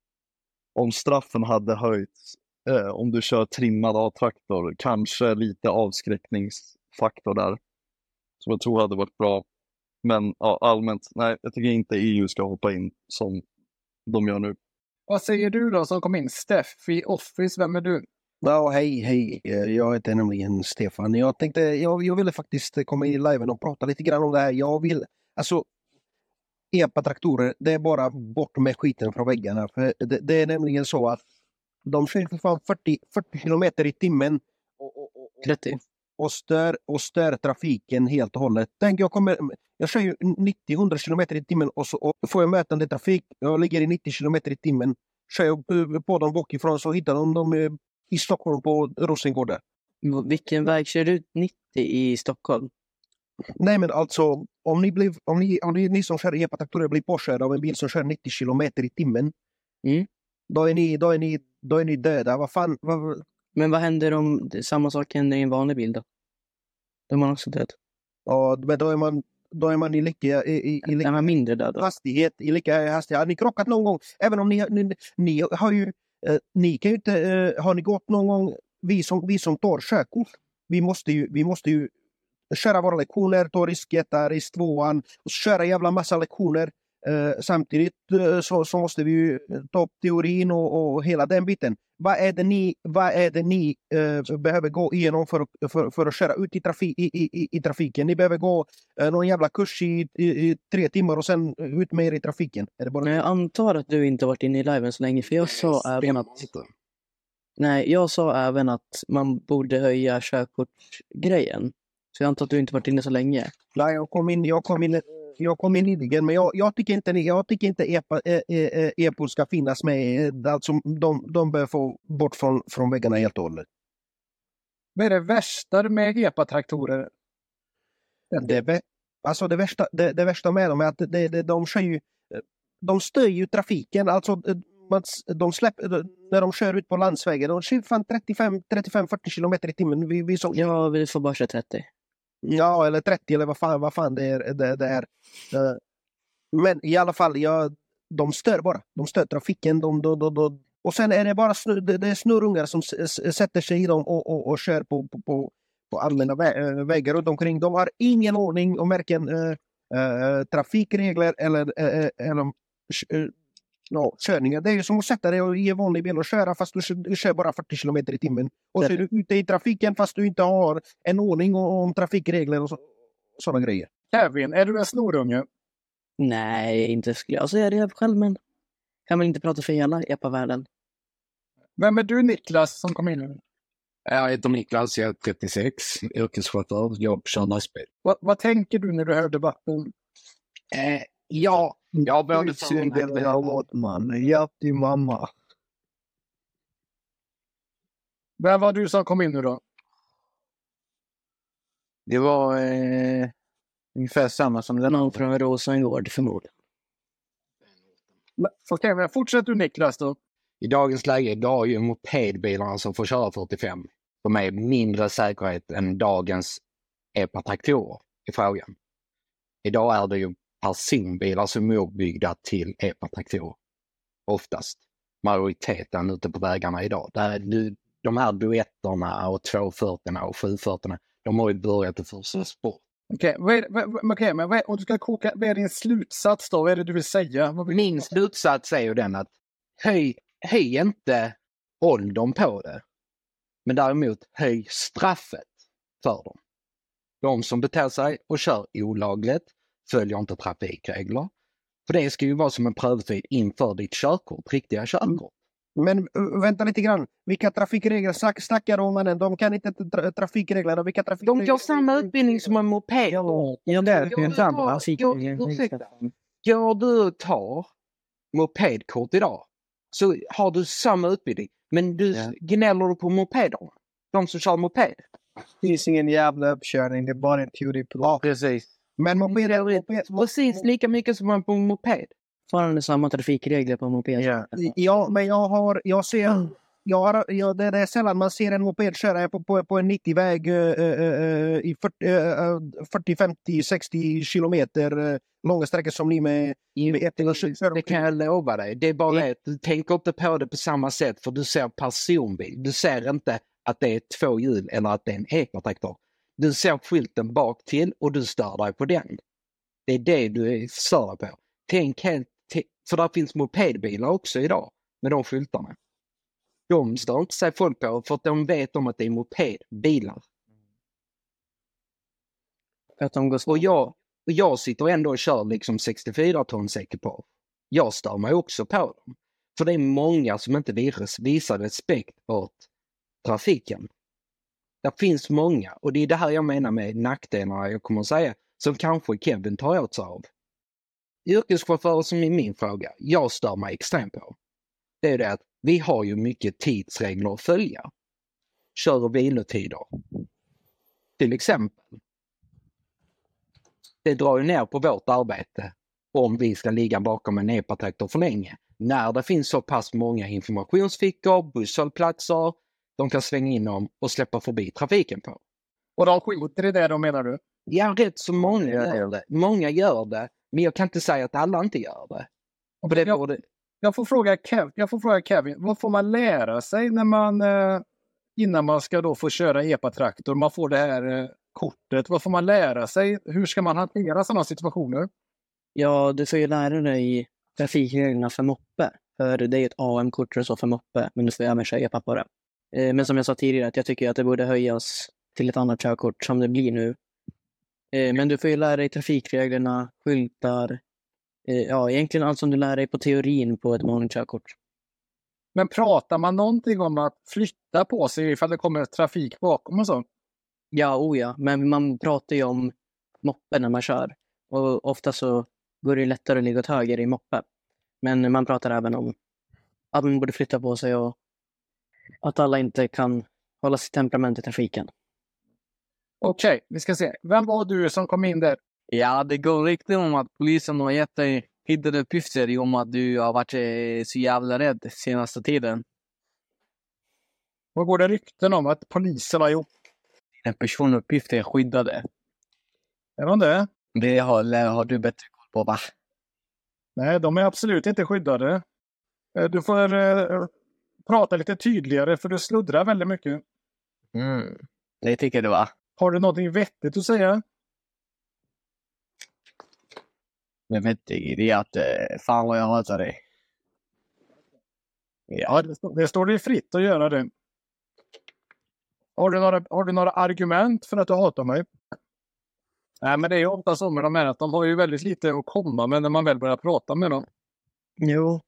om straffen hade höjts, eh, om du kör trimmad A-traktor, kanske lite avskräckningsfaktor där. Som jag tror hade varit bra. Men ja, allmänt, nej, jag tycker inte E U ska hoppa in som de gör nu. Vad säger du då som kom in? Steffi Office, vem är du? Ja, hej, hej. Jag heter nämligen Stefan. Jag tänkte, jag, jag ville faktiskt komma in i liven och prata lite grann om det här. Jag vill, alltså, E P A-traktorer, det är bara bort med skiten från väggarna. För det, det är nämligen så att de kör för fan fyrtio, fyrtio kilometer i timmen och, och, och, trettio. och, stör, och stör trafiken helt och hållet. Tänk, jag, kommer, jag kör ju nittio till hundra kilometer i timmen och så och får jag mötande trafik. Jag ligger i nittio kilometer i timmen. Kör jag på dem bakifrån så hittar de dem i Stockholm på Rosengård. Vilken väg kör du nittio i Stockholm? Nej, men alltså om ni, blir, om ni, om ni, ni som kör E P A-traktorer blir påkörda av en bil som kör nittio kilometer i timmen, mm. då, är ni, då, är ni, då är ni döda. Vad fan? Vad... Men vad händer om samma sak händer i en vanlig bil då? Då är man också död. Ja, men då är man, då är man i lika, i, i, i lika är man mindre död då? hastighet. I lika hastighet. Har ni krockat någon gång? Även om ni, ni, ni har ju, eh, ni kan ju inte, eh, har ni gått någon gång, vi som, vi som tar körkort, vi måste ju, vi måste ju köra våra lektioner, ta risk ett, risk tvåan och köra jävla massa lektioner. Eh, samtidigt eh, så, så måste vi ju ta upp teorin och, och hela den biten. Vad är det ni, vad är det ni eh, behöver gå igenom för, för, för att köra ut i, trafik, i, i, i trafiken? Ni behöver gå eh, någon jävla kurs i, i, i tre timmar och sen ut med er i trafiken. Är det bara... Men jag antar att du inte varit inne i liven så länge, för jag sa även att... Nej, jag sa även att man borde höja körkortsgrejen. Så jag antar att du inte varit inne så länge. Nej, jag kom in, jag kom in, jag kom in nyligen, men jag, jag tycker inte, jag tycker inte E P A, e, e, E P O ska finnas med. Alltså, de, de bör få bort från, från väggarna helt och hållet. Vad är det värsta med E P A-traktorer? Det, alltså det värsta, det, det värsta med dem är att det, det, de kör ju, de stör ju trafiken. Alltså, man, de släpper, när de kör ut på landsvägen, de kör fan trettiofem till fyrtio kilometer i timmen. Vi, vi så... Ja, vi får bara köra trettio. Ja, eller trettio eller vad fan, vad fan det är. Det, det är. Men i alla fall, ja, de stör bara. De stör trafiken. De, de, de, de. Och sen är det bara snur, det, det är snurrungar som s- sätter sig i dem och, och, och kör på, på, på, på allmänna vä- vägar runt omkring. De har ingen ordning och märken äh, äh, trafikregler eller, äh, eller äh, no, körningar. Det är ju som att sätta dig i en vanlig bil och köra fast du kör, du kör bara fyrtio kilometer i timmen. Och så är du ute i trafiken fast du inte har en ordning om trafikregler och så, sådana grejer. Kevin, är du en snorunge? Nej, inte skulle jag säga det själv, men kan man inte prata för hela E P A-världen? Vem är du, Niklas, som kom in nu? Jag heter Niklas, jag är trettiosex, yrkeschaufför, jag kör lastbil. Vad, vad tänker du när du hör debatten? Eh, ja, jag både för man. Hjälp din mamma. Vem var du som kom in nu då? Det var eh, ungefär samma som den. Någon från Rosengård förmodligen. Okej, men fortsätt du, Niklas då. I dagens läge, idag är ju mopedbilarna som får köra fyrtiofem. De är mindre säkerhet än dagens E P A-traktorer i frågan. Idag är det ju personbilar som är uppbyggda till E P A-traktorer. Oftast. Majoriteten ute på vägarna idag. Där du, de här duetterna och tvåhundrafyrtio och sjuhundrafyrtio, de har ju börjat att försöka bort. Okej, okay, okay, men vad, om du ska koka, vad är din slutsats då? Vad är det du vill säga? Vad vill... Min slutsats är ju den att höj, höj inte åldern på det. Men däremot höj straffet för dem. De som beter sig och kör olagligt följer inte trafikregler. För det ska ju vara som en prövotid inför ditt körkort, riktiga körkort. Men uh, vänta lite grann. Vilka trafikregler snack, snackar om mannen? De kan inte tra- trafikreglerna. Vilka trafikregler? De har samma utbildning som en moped. Ja, det är ju samma. Går du och tar mopedkort idag så har du samma utbildning. Men du Ja. gnäller du på mopederna. De som kör moped. Det finns ingen jävla uppkörning, det är bara en teoriprov. Precis. Men moped, moped, Precis lika mycket som man på moped. Fortfarande samma trafikregler på moped. Ja. Ja, men jag har, jag ser, jag har, jag, det är sällan man ser en moped köra på, på, på en nittio-väg uh, uh, i fyrtio, femtio, sextio kilometer uh, långa sträckor som ni med, med ett eller sju. Det kan jag lova dig. Det är bara det. Du tänker inte på det på samma sätt för du ser personbil. Du ser inte att det är två hjul eller att det är en epatraktor. Du ser skylten bak till och du stör dig på den. Det är det du stör dig på. Tänk helt, för där finns mopedbilar också idag med de skyltarna. De stör inte sig folk på för att de vet om att det är mopedbilar. Att de går Och jag, och jag sitter ändå och kör liksom sextiofyra tons ekipage. Jag stör mig också på dem. För det är många som inte visar, visar respekt åt trafiken. Det finns många och det är det här jag menar med nackdelarna jag kommer att säga som kanske Kevin tar åt sig av. Yrkeschaufförer som är min fråga, jag stör mig extremt på. Det är det att vi har ju mycket tidsregler att följa. Kör- och vilotider. Till exempel. Det drar ju ner på vårt arbete om vi ska ligga bakom en epatraktor för länge. När det finns så pass många informationsfickor, busshållplatser, de kan svänga in dem och släppa förbi trafiken på. Och de skiter i det då, menar du? Ja, rätt så många gör det. Många gör det, men jag kan inte säga att alla inte gör det. Och det jag, borde... jag, får fråga Kev, jag får fråga Kevin, vad får man lära sig när man eh, innan man ska då få köra epatraktor? Man får det här eh, kortet. Vad får man lära sig? Hur ska man hantera sådana situationer? Ja, du får ju lära dig trafikreglerna för moppe. För det är ju ett A M-kort och så för moppe, men du får även köra epa på det. Eh, men som jag sa tidigare, att jag tycker att det borde höjas till ett annat körkort som det blir nu. Eh, men du får ju lära dig trafikreglerna, skyltar, eh, ja egentligen allt som du lär dig på teorin på ett vanligt körkort. Men pratar man någonting om att flytta på sig ifall det kommer trafik bakom och så? Ja, oh ja, men man pratar ju om moppe när man kör. Och ofta så går det lättare att ligga åt höger i moppe. Men man pratar även om att man borde flytta på sig och att alla inte kan hålla sitt temperament i trafiken. Okej, okay, vi ska se. Vem var du som kom in där? Ja, det går riktigt om att polisen har gett dig hittade uppgifter om att du har varit så jävla rädd senaste tiden. Vad går det rykten om att polisen har gjort? Dina personuppgifter är skyddade. Är de det? Det har, har du bättre koll på, va? Nej, de är absolut inte skyddade. Du får eh, prata lite tydligare för du sluddrar väldigt mycket. Mm, det tycker du, va? Har du någonting vettigt att säga? Men vettigt, det är att eh, fan vad jag hatar dig. Ja, det, det står dig fritt att göra det. Har du, några, har du några argument för att du hatar mig? Nej, men det är ju ofta så med de här att de har ju väldigt lite att komma med när man väl börjar prata med dem. Jo.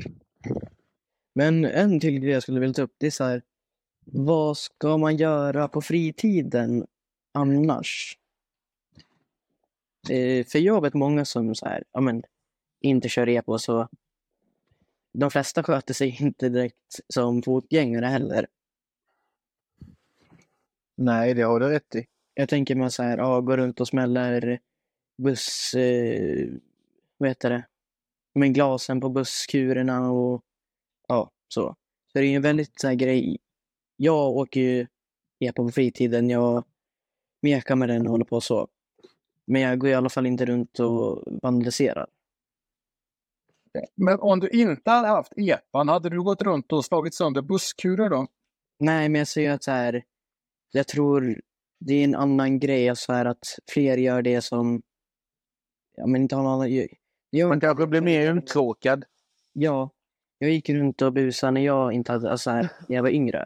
Men en till grej jag skulle vilja ta upp, det är så här, vad ska man göra på fritiden annars? Eh, för jag vet många som så här, ja men, inte kör repo, så de flesta sköter sig inte direkt som fotgängare heller. Nej, det har du rätt i. Jag tänker man så här, ja, går runt och smäller buss, eh, vad heter det, med glasen på busskurerna och ja, så. Så det är ju en väldigt så här grej. Jag åker ju repo på fritiden, jag mekar med den och håller på så. Men jag går i alla fall inte runt och vandaliserar. Men om du inte hade haft epan, hade du gått runt och slagit sönder busskurer då? Nej, men jag säger att så här, jag tror det är en annan grej så här att fler gör det som, ja men inte har någon annan. Jag, Man kanske blir mer uttråkad. Ja, jag gick runt och busade när jag inte hade, alltså här, när jag var yngre.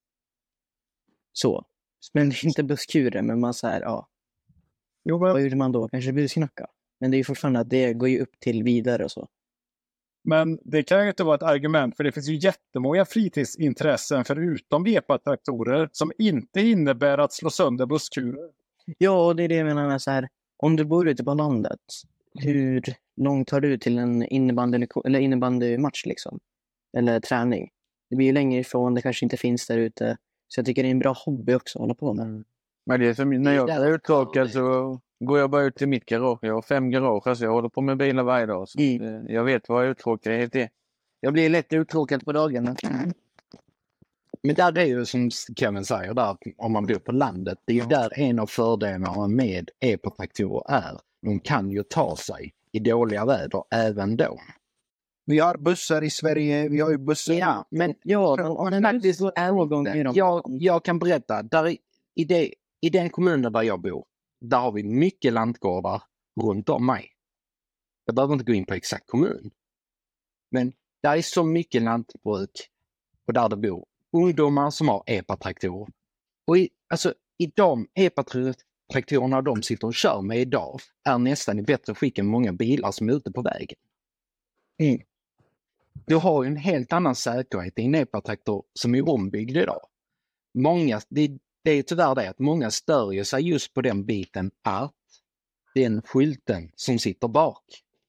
Så. Men inte busskurer, men man så här, ja. Jo, men... Vad gjorde man då? Kanske busknacka. Men det är ju fortfarande att det går ju upp till vidare och så. Men det kan ju inte vara ett argument, för det finns ju jättemånga fritidsintressen förutom epatraktorer som inte innebär att slå sönder busskurer. Ja, och det är det jag menar med så här, om du bor ute på landet hur långt tar du till en innebandy, eller innebandymatch liksom? Eller träning? Det blir ju längre ifrån, det kanske inte finns där ute. Så jag tycker det är en bra hobby också att hålla på med. Mm. Men det är som när jag är uttråkad så går jag bara ut till mitt garage. Jag har fem garage, alltså jag håller på med bilar varje dag. Så mm. Jag vet vad uttråkighet är. Jag blir lätt uttråkad på dagarna. Mm. Men där är ju som Kevin säger, där, om man bor på landet, det är ju där en av fördelarna med epatraktorer är. De kan ju ta sig i dåliga väder även då. Vi har bussar i Sverige, vi har ju bussar. Ja, men ja, men faktiskt är jag, jag kan berätta, där i, i, det, i den kommunen där jag bor, där har vi mycket lantgårdar runt om mig. Jag behöver inte gå in på exakt kommun. Men där är så mycket lantbruk och där det bor ungdomar som har epatraktorer. Och i, alltså, i de epatraktorerna de sitter och kör med idag är nästan i bättre skick än många bilar som är ute på vägen. Mm. Du har ju en helt annan säkerhet i en epatraktor som är ombyggd idag. Många, det, det är tyvärr det att många stör sig just på den biten att den skylten som sitter bak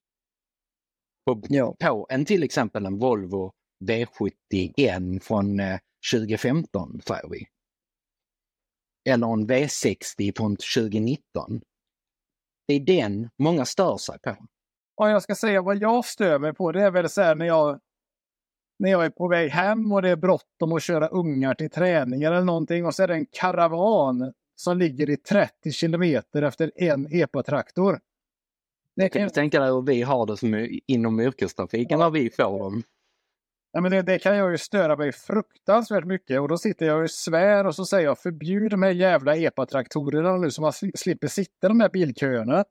på, ja. på en till exempel en Volvo V sjuttio från eh, tjugo femton säger vi. Eller en V sextio från tjugo nitton. Det är den många stör sig på. Och jag ska säga vad jag stör mig på, det är väl så här när jag när jag är på väg hem och det är bråttom att köra ungar till träningar eller någonting och så är det en karavan som ligger i trettio kilometer efter en epatraktor. Det kan jag tänka dig hur vi har det som är inom yrkestrafiken när vi får dem. Ja, men det, det kan jag ju störa mig fruktansvärt mycket och då sitter jag och svär och så säger jag förbjud de här jävla epatraktorerna nu så man slipper sitta de här bilköerna.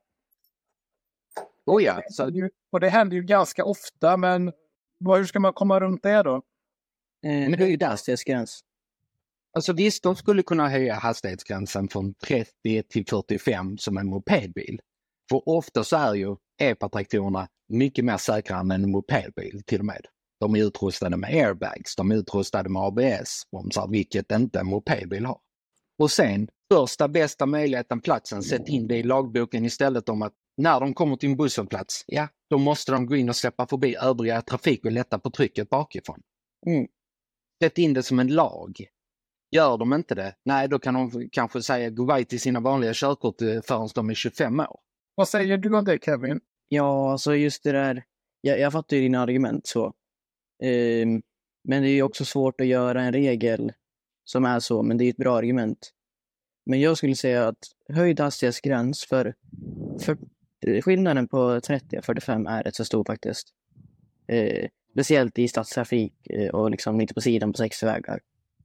Oh ja, så... Och det händer ju ganska ofta, men hur ska man komma runt det då? Eh, men det är ju hastighetsgräns. Alltså visst, de skulle kunna höja hastighetsgränsen från trettio till fyrtiofem som en mopedbil. För ofta så är ju epatraktorerna mycket mer säkra än en mopedbil till och med. De är utrustade med airbags, de är utrustade med A B S-bromsar, vilket inte en mopedbil har. Och sen, första bästa möjligheten platsen, sätt in det i lagboken istället om att när de kommer till en busshållplats, ja, då måste de gå in och släppa förbi övriga trafik och lätta på trycket bakifrån. Mm. Sätt in det som en lag. Gör de inte det, nej då kan de kanske säga goodbye till sina vanliga körkort förrän de är tjugofem år. Vad säger du om det, Kevin? Ja, alltså just det där, jag, jag fattar ju dina argument så. Um, men det är ju också svårt att göra en regel som är så, men det är ett bra argument. Men jag skulle säga att höjd hastighetsgräns för, för skillnaden på trettio och fyrtiofem är rätt så stor faktiskt. Eh, speciellt i stadstrafik eh, och liksom lite på sidan på sex vägar.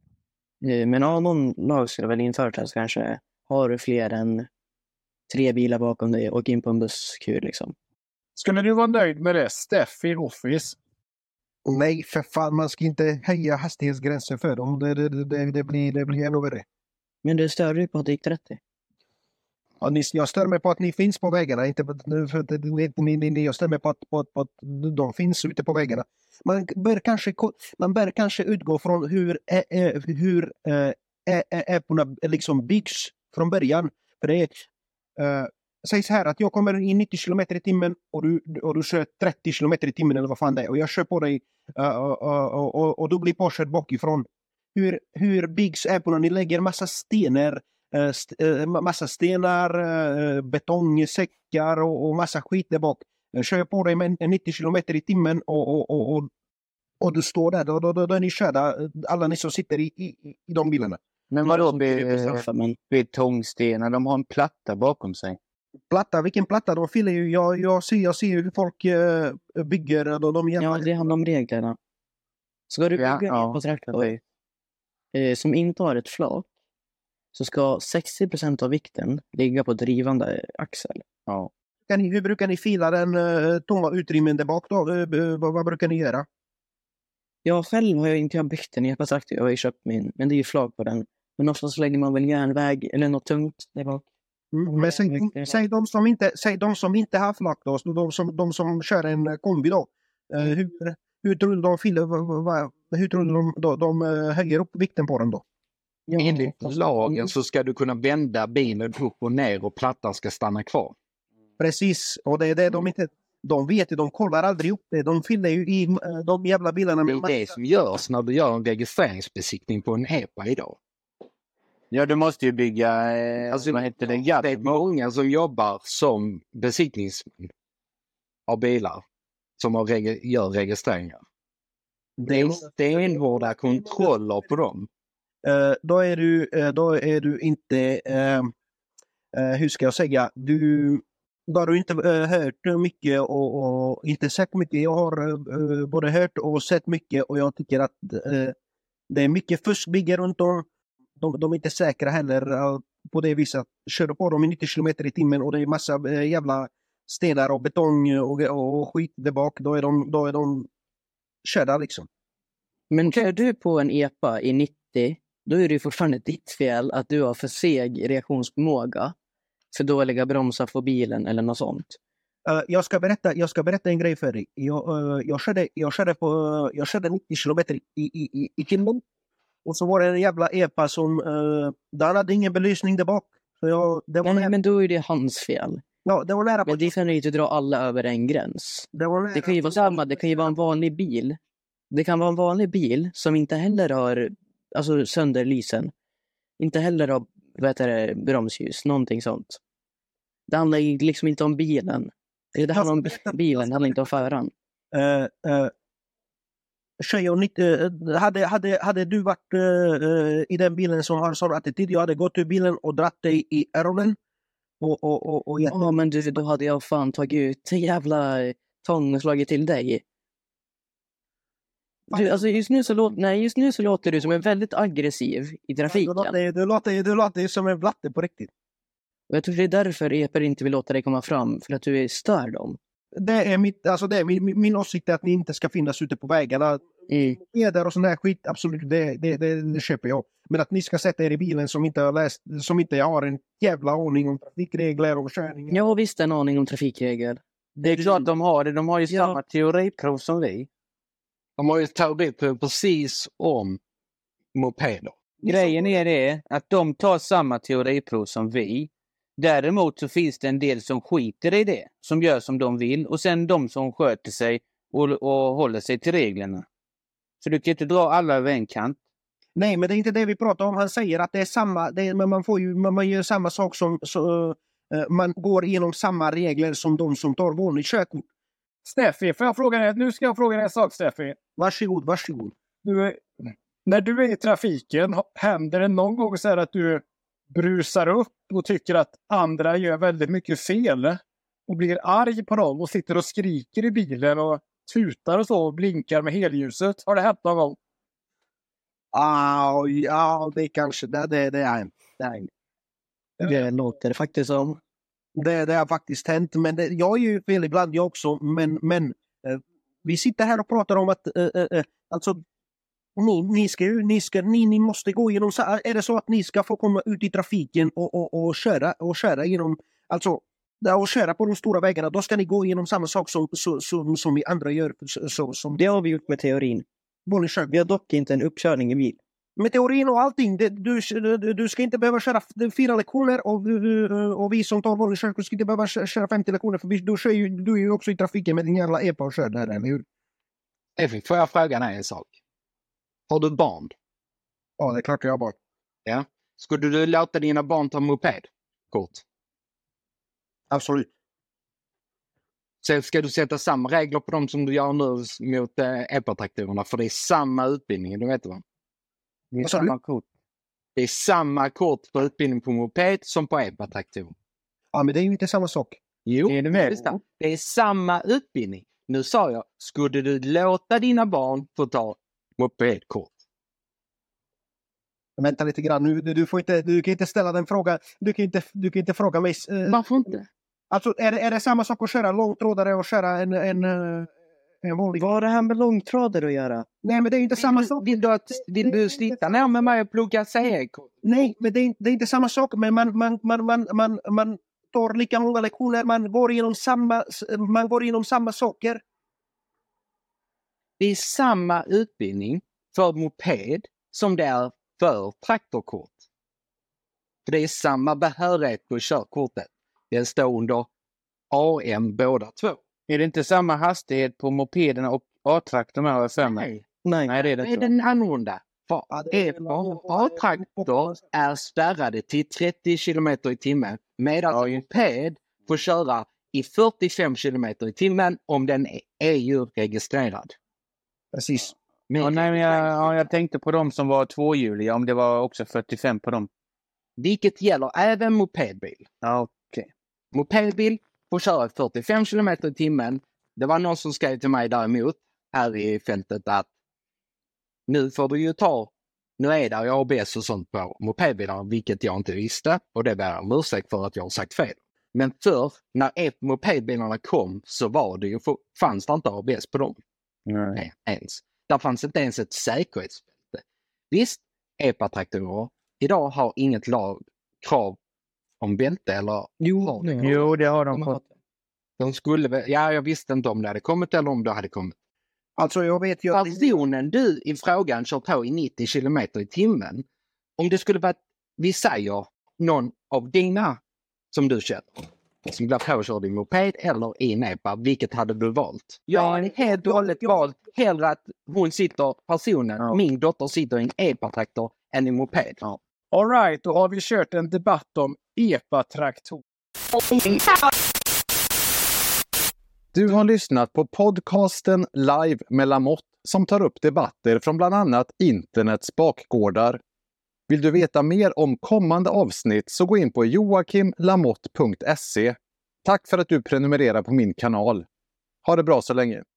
Eh, men av någon lag skulle väl infört här så kanske har du fler än tre bilar bakom dig och in på en busskur liksom. Skulle du vara nöjd med det, Steffi Office? Nej, för fan, man ska inte höja hastighetsgränsen för dem. Det, det, det, det, blir, det blir ännu värre. Men du stör dig på att det gick trettio? Ja, ni, jag stör mig på att ni finns på vägarna. Inte på, för, ni, ni, jag stör mig på att, på, på att de finns ute på vägarna. Man bör kanske, man bör kanske utgå från hur, äh, hur äh, äpporna liksom byggs från början. För det är, äh, säg så här att jag kommer i nittio kilometer i timmen och du, och du kör trettio kilometer i timmen eller vad fan det är. Och jag kör på dig uh, uh, uh, och, och, och du blir påkörd bakifrån. Hur, hur byggs äpporna? Ni lägger massa stenar, uh, st uh, massa stenar, uh, betongsäckar och, och massa skit där bak. Jag kör på dig med nittio kilometer i timmen och, och, och, och, och du står där. Då, då, då, då är ni körda, alla ni som sitter i, i, i de bilarna. Men vadå betongstenar? De har en platta bakom sig. Platta, vilken platta? De fyller ju, jag, jag, ser, jag ser hur folk uh, bygger. De, de ja, det handlar om reglerna. Ska du bygga ja, ja. på traktor eh, som inte har ett flak så ska sextio procent av vikten ligga på drivande axel. Ja. Kan ni, hur brukar ni fila den uh, tomma utrymmen där bak då? Uh, vad, vad brukar ni göra? Jag själv har jag inte byggt en epatraktor. Jag har ju köpt min, men det är ju flak på den. Men oftast lägger man väl järnväg eller något tungt där bak. Mm, men säg, säg, de som inte, säg de som inte har flak då, de som, de som kör en kombi då. Uh, hur, hur tror du de, fyller, vad, hur tror du de, de, de höjer upp vikten på den då? Ja, enligt lagen så ska du kunna vända bilen upp och ner och plattan ska stanna kvar. Precis, och det är det de inte... De vet ju, de kollar aldrig upp det. De fyller ju i äh, de jävla bilarna. Det är det som görs när du gör en registreringsbesiktning på en E P A idag. Ja, du måste ju bygga... Eh, alltså, vad heter det? Det är många som jobbar som besiktningsmän av bilar som har reg- gör registreringar. Det är stenhårda kontroller på dem. Uh, då, är du, uh, då är du inte... Uh, uh, hur ska jag säga? Du... Då har du inte uh, hört mycket och, och inte sett mycket. Jag har uh, både hört och sett mycket och jag tycker att uh, det är mycket fuskbygge runt om. De, de är inte säkra heller uh, på det viset. Kör på dem i nittio kilometer i timmen och det är massa uh, jävla stenar och betong och, och, och skit där bak. Då är de, då är de körda liksom. Men kör du på en E P A i nittio, då är det ju fortfarande ditt fel att du har för seg reaktionsförmåga. För dåliga bromsar för bilen eller något sånt. Uh, jag, ska berätta, jag ska berätta en grej för dig. Jag, uh, jag, körde, jag, körde på, uh, jag körde nittio kilometer i, i, i, i timmen. Och så var det en jävla E P A som... Uh, den hade ingen belysning där bak. Så jag, det var Nej, nära. men då är det hans fel. Ja, det var nära på. Men det kan ju inte dra alla över en gräns. Det, var nära. Det kan ju vara samma. Det kan ju vara en vanlig bil. Det kan vara en vanlig bil som inte heller har alltså sönderlysen. Inte heller har vad heter det, bromsljus. Någonting sånt. Det handlar ju liksom inte om bilen. Det handlar om bilen, det handlar inte om föraren. Uh, uh, uh, hade, hade, hade du varit uh, i den bilen som har sån attityd, jag hade gått ur bilen och dratt dig i öronen. Och, och, och, och ja, men du, då hade jag fan tagit ut en jävla tång och slagit till dig. Du, alltså just nu så låter, nej, just nu så låter du som en väldigt aggressiv i trafiken. Du låter, du låter, du låter som en blatte på riktigt. Och jag tror det är därför E P A inte vill låta dig komma fram, för att du stör dem. Det är, mitt, alltså det är min, min åsikt är att ni inte ska finnas ute på vägarna. Mm. Där och sån här skit, absolut, det, det, det, det köper jag. Men att ni ska sätta er i bilen som inte har läst, som inte har en jävla aning om trafikregler och körning. Jag har visst en aning om trafikregler. Det är klart de har det. De har ju ja. samma teoriprov som vi. De har ju teoriprov precis om mopeder. Grejen är det att de tar samma teoriprov som vi. Däremot så finns det en del som skiter i det. Som gör som de vill. Och sen de som sköter sig och, och håller sig till reglerna. Så du kan inte dra alla över en kant. Nej, men det är inte det vi pratar om. Han säger att det är samma, det är, men man får ju, man, man gör samma sak som, så, uh, man går igenom samma regler som de som tar vanligt körkort. Steffi, får jag fråga dig, nu ska jag fråga dig en sak, Steffi. Varsågod, varsågod. Du, när du är i trafiken, händer det någon gång så här att du brusar upp och tycker att andra gör väldigt mycket fel och blir arg på dem och sitter och skriker i bilen och tutar och så och blinkar med helljuset? Har det hänt någon gång? Ah, ja, det kanske det, det, det är det, det låter faktiskt som. Det, det har faktiskt hänt, men det, jag är ju fel ibland jag också, men, men eh, vi sitter här och pratar om att eh, eh, alltså ni, ni, ska, ni, ska, ni, ni måste gå igenom, är det så att ni ska få komma ut i trafiken och, och, och, köra, och köra genom, alltså och köra på de stora vägarna, då ska ni gå igenom samma sak som, som, som, som vi andra gör. Så, som det har vi gjort med teorin. Vi har dock inte en uppkörning i bil. Med teorin och allting, det, du, du, du ska inte behöva köra fyra lektioner och, och vi som tar vanlig körkort ska inte behöva köra femtio lektioner, för du, kör ju, du är ju också i trafiken med din jävla E P A och kör där, eller hur? Effi, får jag fråga dig en sak? Har du barn? Ja, det är klart jag har barn. Ja. Skulle du låta dina barn ta mopedkort? Absolut. Så ska du sätta samma regler på dem som du gör nu mot eh, E P A-traktorerna, för det är samma utbildning, du vet va? Det är samma kort. Det är samma kort för utbildning på moped som på E P A-traktorer. Ja, men det är ju inte samma sak. Jo, är det, med? Det är samma utbildning. Nu sa jag, skulle du låta dina barn få ta mopedkort? Vänta lite grann, nu, du, får inte, du kan inte ställa den frågan. Du kan inte, du kan inte fråga mig. Eh, Varför inte? Alltså, är det, är det samma sak att köra långtrådare och köra en... en, en vanlig... Vad har det här med långtrådare att göra? Nej, men det är inte samma sak. Vill du, att, vill du slita ner med mig och plugga C-kort? Nej, men det är, det är inte samma sak. Men man, man, man, man, man, man tar lika många lektioner. Man går igenom samma, man går igenom samma saker. Det är samma utbildning för moped som det är för traktorkort. För det är samma behörighet på körkortet. Det står under A M båda två. Är det inte samma hastighet på mopederna och A-traktorn har jag för mig? Nej, Nej. Nej, det är det är inte. den annorlunda. För A-traktor är spärrade till trettio kilometer i timmen medan en moped får köra i fyrtiofem kilometer i timmen om den är E U-registrerad. Precis. Men Ja, nej, men jag, ja, jag tänkte på de som var tvåhjuliga, om det var också fyrtiofem på dem. vilket gäller även mopedbil. Ja, okej. Mopedbil får köra fyrtiofem kilometer i timmen. Det var någon som skrev till mig däremot här i fältet att nu får du ju ta, nu är det A B S och sånt på mopedbilar, vilket jag inte visste, och det ber jag om ursäkt för att jag har sagt fel. Men förr, när mopedbilarna kom, så var det ju, fanns det inte A B S på dem. Nej. Nej, ens. Där fanns inte ens ett säkerhetsbälte. Visst, E P A-traktorer idag har inget lag, krav om bälte eller... Jo, Jo, det har de fått. De skulle väl, ja, jag visste inte om det hade kommit eller om det hade kommit. Alltså jag vet ju att... Personen du i frågan kör på i nittio kilometer i timmen, om det skulle vara, vi säger, någon av dina som du känner, som blir påkörd i moped eller i en E P A, vilket hade du valt? Jag har helt dåligt valt hellre att hon sitter, personen, Ja. min dotter sitter i en E P A-traktor än i en moped. Ja. All right, då har vi kört en debatt om E P A-traktor. Du har lyssnat på podcasten Live med Lamotte som tar upp debatter från bland annat internets bakgårdar. Vill du veta mer om kommande avsnitt så gå in på joakim lamotte punkt se. Tack för att du prenumererar på min kanal. Ha det bra så länge.